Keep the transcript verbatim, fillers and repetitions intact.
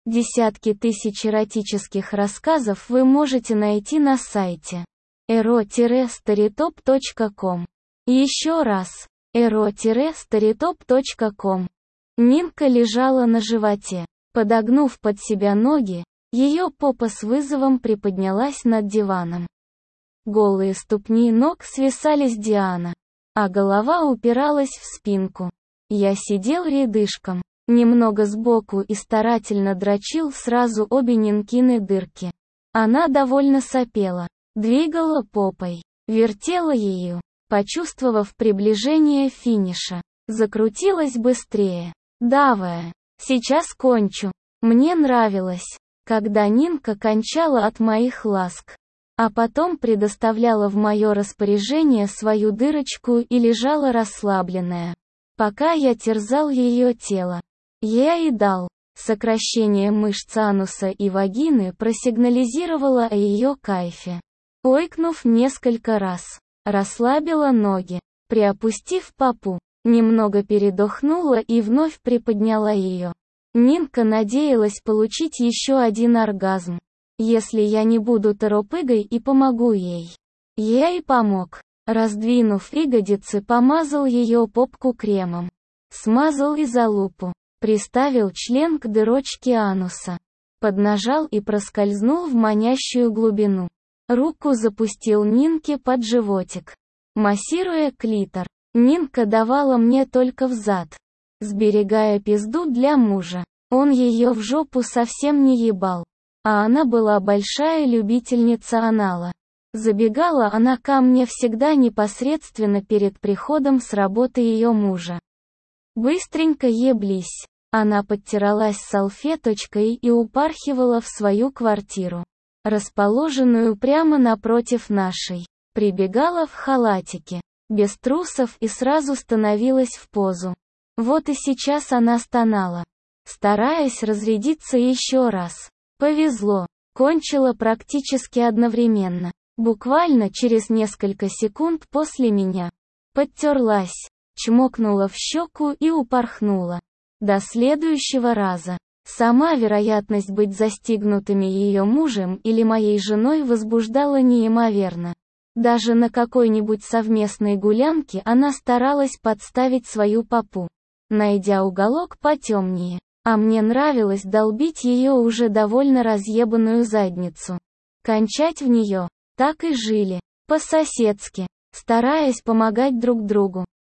Десятки тысяч эротических рассказов вы можете найти на сайте эро старитоп точка ком. Еще раз. эро старитоп точка ком. Нинка лежала на животе. Подогнув под себя ноги, ее попа с вызовом приподнялась над диваном. Голые ступни ног свисали с Диана, а голова упиралась в спинку. Я сидел рядышком, немного сбоку и старательно дрочил сразу обе Нинкины дырки. Она довольно сопела, двигала попой, вертела ее, почувствовав приближение финиша. Закрутилась быстрее, давая. Сейчас кончу. Мне нравилось, когда Нинка кончала от моих ласк, а потом предоставляла в мое распоряжение свою дырочку и лежала расслабленная, пока я терзал ее тело. Я и дал. Сокращение мышц ануса и вагины просигнализировало о ее кайфе. Ойкнув несколько раз, расслабила ноги, приопустив попу. Немного передохнула и вновь приподняла ее. Нинка надеялась получить еще один оргазм, если я не буду торопыгой и помогу ей. Я и помог. Раздвинув ягодицы, помазал ее попку кремом. Смазал и залупу. Приставил член к дырочке ануса. Поднажал и проскользнул в манящую глубину. Руку запустил Нинке под животик, массируя клитор. Нинка давала мне только взад, сберегая пизду для мужа. Он ее в жопу совсем не ебал. А она была большая любительница анала. Забегала она ко мне всегда непосредственно перед приходом с работы ее мужа. Быстренько еблись. Она подтиралась салфеточкой и упархивала в свою квартиру, расположенную прямо напротив нашей. Прибегала в халатике, без трусов, и сразу становилась в позу. Вот и сейчас она стонала, стараясь разрядиться еще раз. Повезло. Кончила практически одновременно. Буквально через несколько секунд после меня. Подтерлась, чмокнула в щеку и упорхнула. До следующего раза. Сама вероятность быть застигнутыми ее мужем или моей женой возбуждала неимоверно. Даже на какой-нибудь совместной гулянке она старалась подставить свою попу, найдя уголок потемнее. А мне нравилось долбить ее уже довольно разъебанную задницу. Кончать в нее. Так и жили. По-соседски. Стараясь помогать друг другу.